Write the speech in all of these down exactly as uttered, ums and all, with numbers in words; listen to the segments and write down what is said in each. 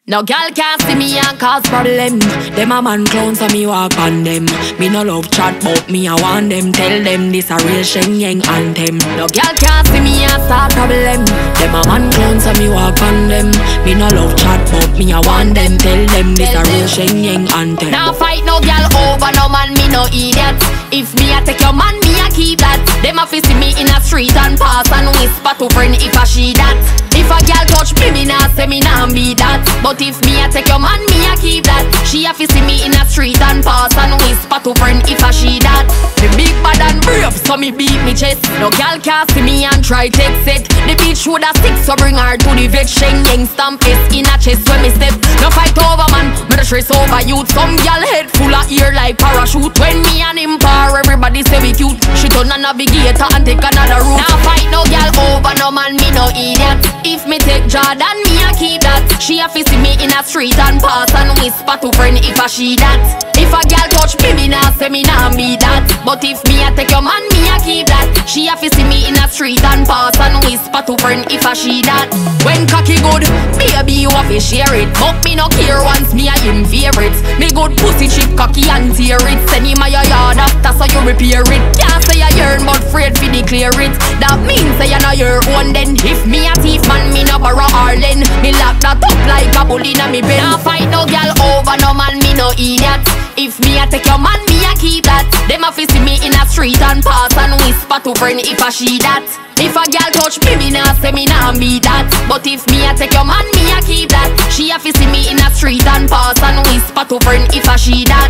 No girl can't see me and cause problem. Them a man clown so me walk on them. Me no love chat but me I want them. Tell them this a real Sheng Yang anthem. No girl can't see me and start problem. Them a man clown so me walk on them. Me no love chat but me I want them. Tell them this a real Sheng Yang anthem. Now fight no girl over no man, me no idiot. If me a take your man, me a keep that. Them a fi see me in a street and pass and whisper to friend if a she that. If a girl touch me, me nah say me nah be that. But if me a take your man, me a keep that. She a fi see me in a street and pass and whisper to friend if a she that. Me big bad and brave, so me beat me chest. No girl can see me and try take set. The bitch woulda stick, so bring her to the vet. Sheng Yang stamp S in a chest when me step. No fight over man, me the stress over youth. Some girl head full of ear like parachute. When me and him par, everybody say we cute. She turn a navigator and take another route. Now fight no girl over no man, me no idiot. If me take Jordan, me a keep that. She a fi see me in a street and pass and whisper to friend if a she that. If a girl touch me, me nah say me nah be that. But if me a take your man, me a keep that. She a fi see me in a street and pass and whisper to friend if a she that. When cocky good, baby you a fi share it. But me no care once me a him favorite. Me good pussy chip cocky and tear it. Send him a your yard after so you repair it. Can't say you yearn but afraid fi declare it. That means say you know your own then. If me a thief man, me no borrow Arlen. Me lock that up like a bull inna me bed. Now fight no girl over no man, me no idiot. If me a take your man, me a keep that. Them a fi see me in a street and pass and whisper to friend if a she that. If a girl touch me, me nah say me nah be that. But if me a take your man, me a keep that. She a fi see me in a street and pass and whisper to friend if a she that.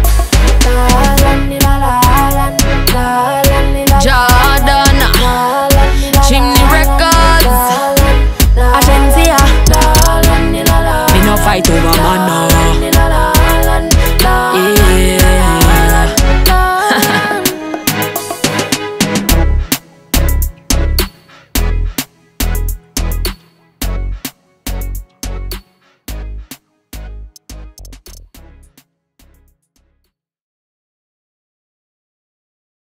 Jordan, Chimney Records, Agencia. Me no fight over man now.